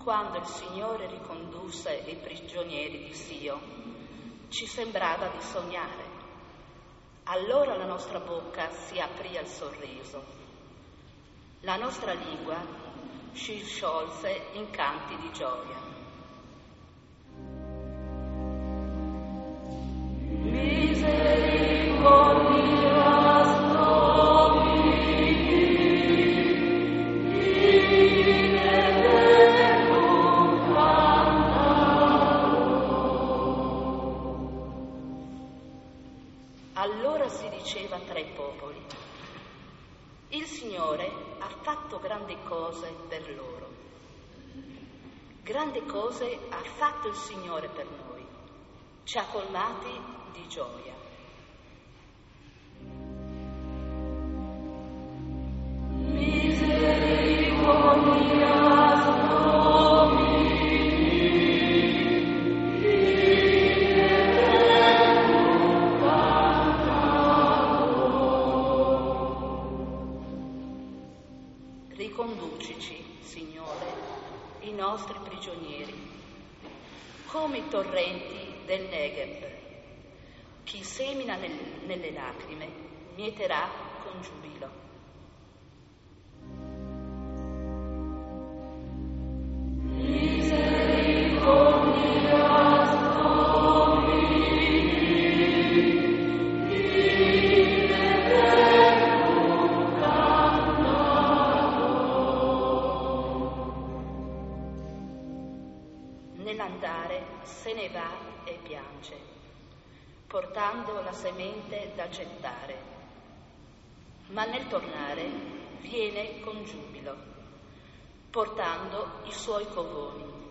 quando il Signore ricondusse i prigionieri di Sion, ci sembrava di sognare. Allora la nostra bocca si aprì al sorriso, la nostra lingua si sciolse in canti di gioia. Allora si diceva tra i popoli: il Signore ha fatto grandi cose per loro. Grandi cose ha fatto il Signore per noi, ci ha colmati di gioia. Riconducici, Signore, i nostri prigionieri, come i torrenti del Negev. Chi semina nelle lacrime mieterà con giubilo. Nell'andare se ne va e piange, portando la semente da gettare, ma nel tornare viene con giubilo, portando i suoi covoni.